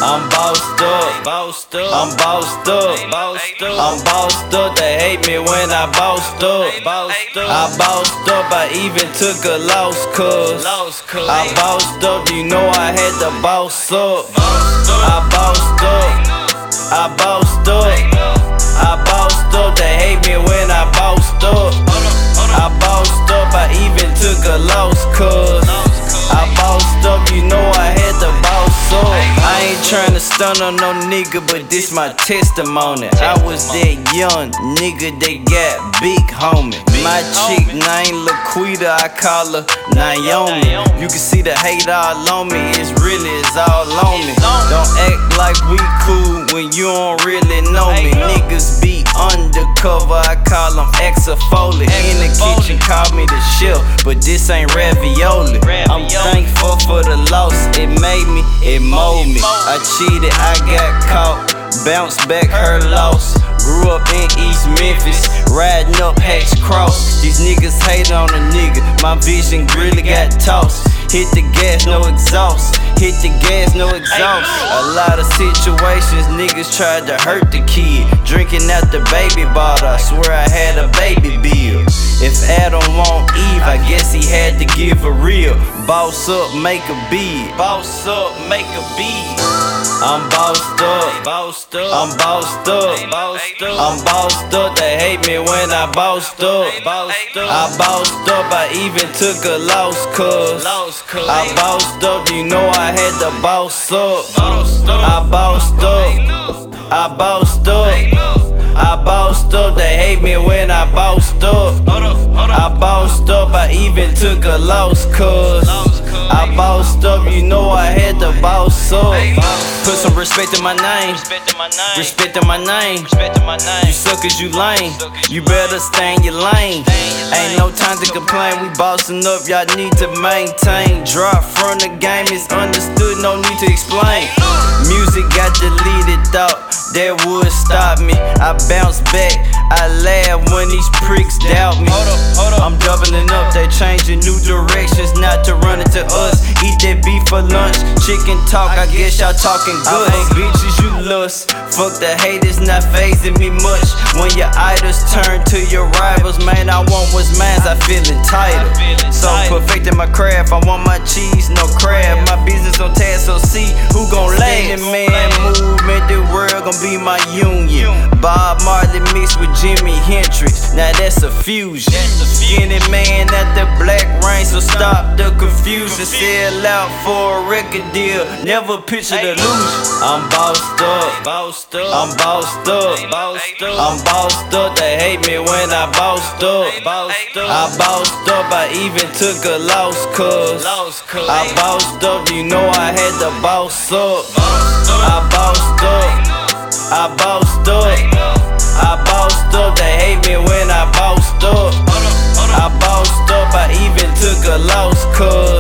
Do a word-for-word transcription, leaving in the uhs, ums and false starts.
I'm bossed up, bossed up, I'm bossed up, bossed up, I'm bossed up. They hate me when I bossed up, bossed up. I bossed up, I even took a loss, cuz I bossed up, you know I had to boss up. I bossed up, I bossed up, I bossed up. They hate me when I bossed up. I bossed up, I even took a loss, cuz I bossed up, you know I had to boss up. I ain't tryna stun on no nigga, but this my testimony. I was that young nigga that got big homie. My chick named Laquita, I call her Naomi. You can see the hate all on me, it's really it's all on me. Don't act like we cool when you don't really know me. Niggas be undercover, I call them Exafoli. In the kitchen, call me the chef, but this ain't ravioli. I'm thankful for the loss, it made me, it molded me. I cheated, I got caught, bounced back her loss. Grew up in East Memphis, riding up Hatch Cross. These niggas hate on a nigga, my vision really got tossed. Hit the gas, no exhaust. Hit the gas, no exhaust. A lot of situations, niggas tried to hurt the kid. Drinking out the baby bottle, I swear I had a baby bill. If Adam want Eve, I guess he had to give a real. Boss up, make a bid. Boss up, make a bid. I'm bossed up, bossed up, I'm bossed up, bossed up, I'm bossed up. They hate me when I bossed up, bossed up. I bossed up, I even took a loss, cuz I bossed up, you know I had to boss up. I bossed up, I bossed up, I bossed up. They hate me when I bossed up. I bossed up, I even took a loss, cuz I bossed up, you know I had to boss up. Put some respect in my name, respect in my name. You suckers, you lame, you better stay in your lane. Ain't no time to complain, we bossing up, y'all need to maintain. Drop from the game is understood, no need to explain. Music got deleted, thought that would stop me. I bounce back, I laugh when these pricks doubt me. I'm doubling up, they changing new directions, not to run into us. Eat that beef for lunch, chicken talk, I guess y'all talking good. I fuck bitches you lust, fuck the haters, not phasing me much. When your idols turn to your rivals, man, I want what's mine, I feel entitled. So perfecting my craft, I want my cheese, no crab. My business on task, so see who gon' last. Man, movement, the world gon' be my union. Bob Marley mixed with Jimi Hendrix, now that's a fusion. Skinny man at the Black Rain, so stop the confusion. Sell out for a record deal, never picture the illusion. I'm bossed up, bossed up, I'm bossed up, bossed up, I'm bossed up. They hate me when I bossed up, bossed up. I bossed up, I even took a loss, cuz I bossed up, you know I had to boss up. I bossed up, I bossed up, I bossed up. They hate me when I bossed up. I bossed up, I even took a loss, cuz